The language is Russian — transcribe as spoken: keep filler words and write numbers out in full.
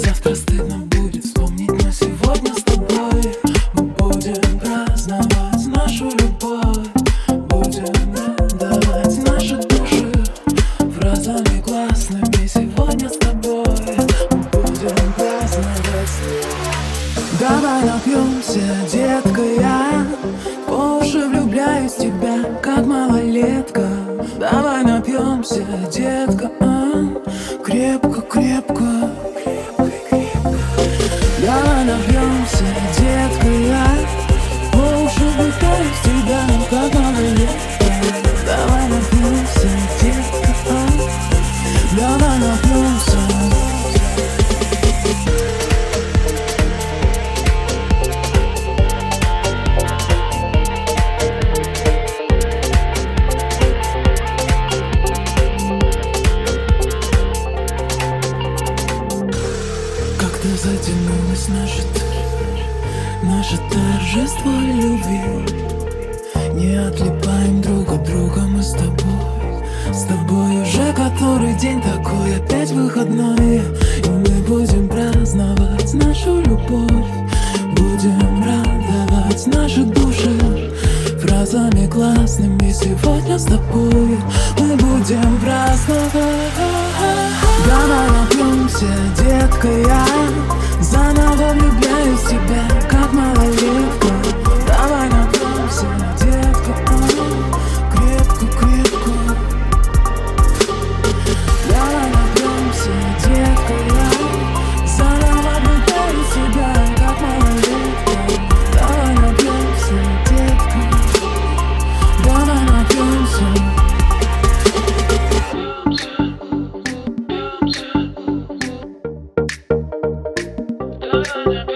завтра стыдно будет вспомнить, но сегодня с тобой мы будем праздновать нашу любовь. Будем радовать наши души фразами классными. Сегодня с тобой мы будем праздновать. Давай напьемся, детка, я по уши влюбляюсь в тебя, как малолетка. Давай напьемся, детка, а? Крепко, крепко. Давай напьемся, детка, я по уши влюбляюсь в тебя, как малолетка. Давай напьемся, детка, а? Давай напьемся. Как-то затянулось наше, наше торжество любви. Не отлипаем друг от друга мы с тобой. С тобой уже который день такой, опять выходной. И мы будем праздновать нашу любовь. Будем радовать наши души фразами классными. Сегодня с тобой мы будем праздновать. Давай напьемся, детка, я заново влюбляюсь в тебя, как малолетка. Давай напьемся, детка, а? Крепко, крепко. Давай напьемся, детка, я заново влюбляюсь в тебя, как малолетка. Давай напьемся, детка. Давай напьемся. Da da da.